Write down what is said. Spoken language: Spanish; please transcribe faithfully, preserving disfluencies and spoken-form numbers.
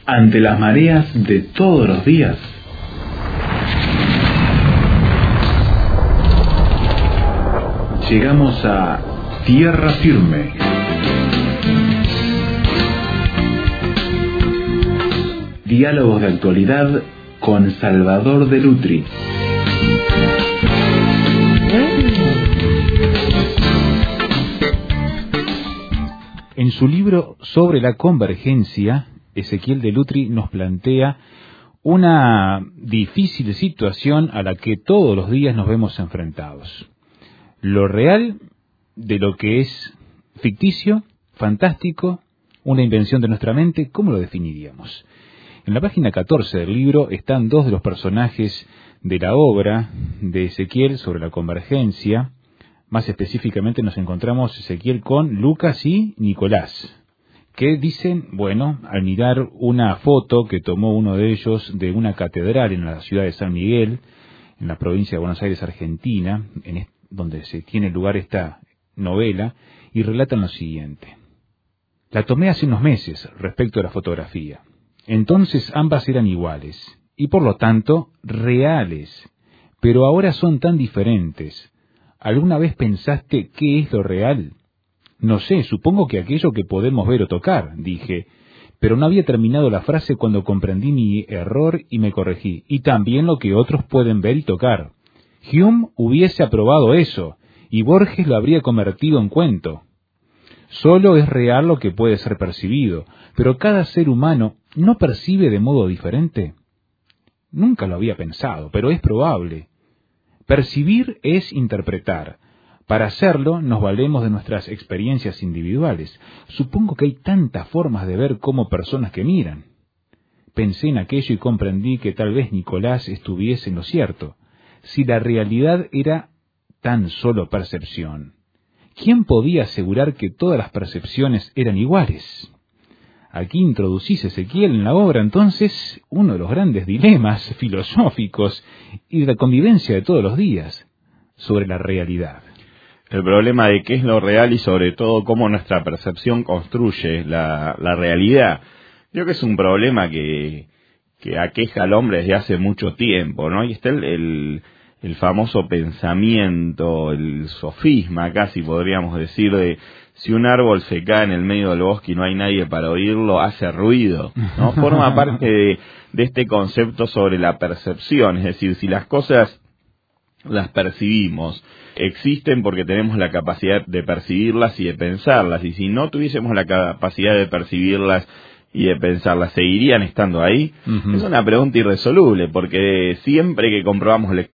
ante las mareas de todos los días. Llegamos a tierra firme. Diálogos de actualidad con Salvador de Lutri. En su libro sobre la convergencia, Ezequiel de Lutri nos plantea una difícil situación a la que todos los días nos vemos enfrentados. Lo real de lo que es ficticio, fantástico, una invención de nuestra mente, ¿cómo lo definiríamos? En la página catorce del libro están dos de los personajes de la obra de Ezequiel sobre la convergencia. Más específicamente nos encontramos Ezequiel con Lucas y Nicolás, que dicen, bueno, al mirar una foto que tomó uno de ellos de una catedral en la ciudad de San Miguel, en la provincia de Buenos Aires, Argentina, en donde se tiene lugar esta novela, y relatan lo siguiente. La tomé hace unos meses respecto a la fotografía. Entonces ambas eran iguales, y por lo tanto reales, pero ahora son tan diferentes. ¿Alguna vez pensaste qué es lo real? No sé, supongo que aquello que podemos ver o tocar, dije, pero no había terminado la frase cuando comprendí mi error y me corregí, y también lo que otros pueden ver y tocar. Hume hubiese aprobado eso, y Borges lo habría convertido en cuento. Solo es real lo que puede ser percibido, pero cada ser humano ¿no percibe de modo diferente? Nunca lo había pensado, pero es probable. Percibir es interpretar. Para hacerlo nos valemos de nuestras experiencias individuales. Supongo que hay tantas formas de ver como personas que miran. Pensé en aquello y comprendí que tal vez Nicolás estuviese en lo cierto. Si la realidad era tan solo percepción, ¿quién podía asegurar que todas las percepciones eran iguales? Aquí introducís, Ezequiel, en la obra, entonces, uno de los grandes dilemas filosóficos y de la convivencia de todos los días sobre la realidad. El problema de qué es lo real y sobre todo cómo nuestra percepción construye la, la realidad. Creo que es un problema que, que aqueja al hombre desde hace mucho tiempo, ¿no? Y está el, el, el famoso pensamiento, el sofisma casi podríamos decir, de si un árbol se cae en el medio del bosque y no hay nadie para oírlo, hace ruido, ¿no? Forma parte de, de este concepto sobre la percepción, es decir, si las cosas las percibimos, existen porque tenemos la capacidad de percibirlas y de pensarlas, y si no tuviésemos la capacidad de percibirlas y de pensarlas, ¿seguirían estando ahí? Uh-huh. Es una pregunta irresoluble, porque siempre que comprobamos la